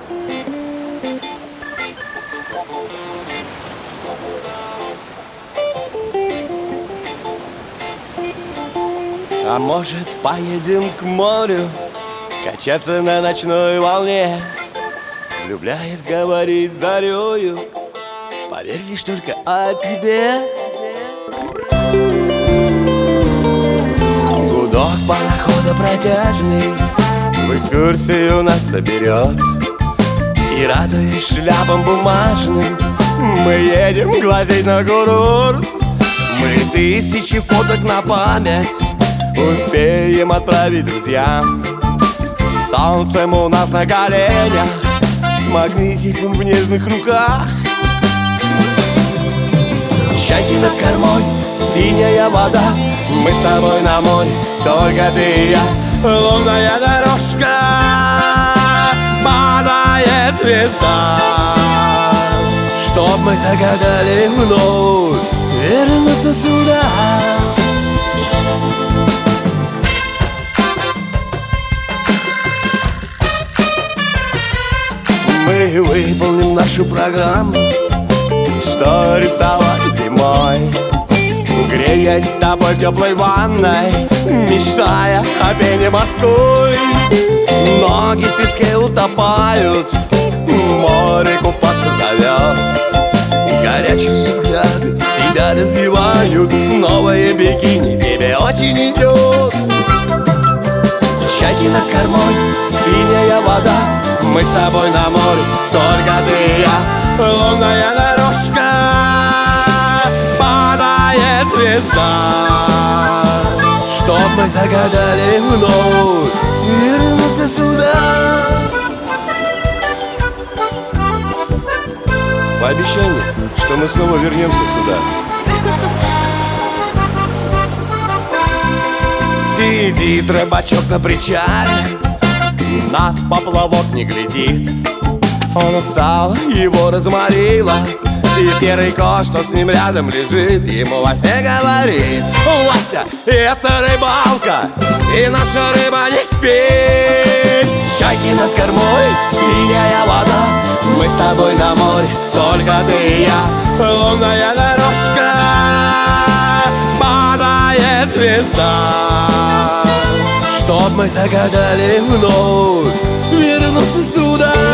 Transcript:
А может, поедем к морю, качаться на ночной волне, влюбляясь, говорить зарею, поверь лишь только о тебе. Гудок парохода протяжный в экскурсию нас соберет, и, радуясь шляпам бумажным, мы едем глазеть на курорт. Мы тысячи фоток на память успеем отправить друзьям. С солнцем у нас на коленях, с магнитиком в нежных руках. Чайки над кормой, синяя вода, мы с тобой на море, только ты и я. Лунная дорожка, падает звезда, чтоб мы загадали вновь вернуться сюда. Мы выполним нашу программу, что рисовали зимой, греясь с тобой в теплой ванной, мечтая о пене Москвы. Ноги в песке утопают, море купаться зовет, горячие взгляды тебя развивают, новое бикини тебе очень идет. Чайки над кормой, синяя вода, мы с тобой на море, только ты и я. Лунная дорожка, падает звезда, чтоб мы загадали вновь вернуться сюда. По обещанию, что мы снова вернемся сюда. Сидит рыбачок на причале, на поплавок не глядит. Он устал, его разморило, и серый кот, что с ним рядом лежит, ему во сне говорит: Вася, это рыбалка, и наша рыба не спит. Чайки над кормой, синяя вода, мы с тобой на море, только ты и я. Лунная дорожка, падает звезда, чтоб мы загадали вновь вернуться сюда.